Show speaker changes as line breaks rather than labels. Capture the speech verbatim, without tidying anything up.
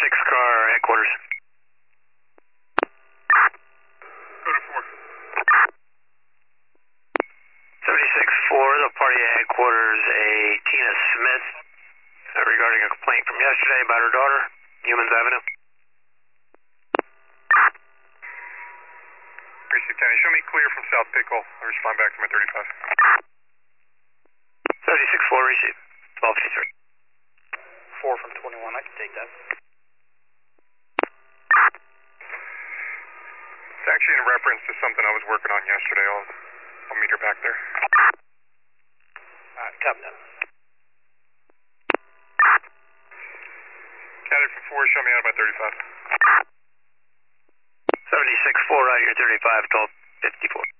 seventy-six car headquarters.
Go to four.
seventy-six four, the party at headquarters, a Tina Smith, uh, regarding a complaint from yesterday about her daughter, Humans Avenue.
Precinct ten, show me clear from South Pickle. I'll respond back to my thirty-five.
seventy-six four, receive. twelve fifty-three.
four from twenty-one, I can take that.
It's actually in reference to something I was working on yesterday. I'll, I'll meet her back there.
Alright, copy that.
Cadet from four, show me out of my thirty-five.
seventy-six four, out of your thirty-five, twelve fifty-four.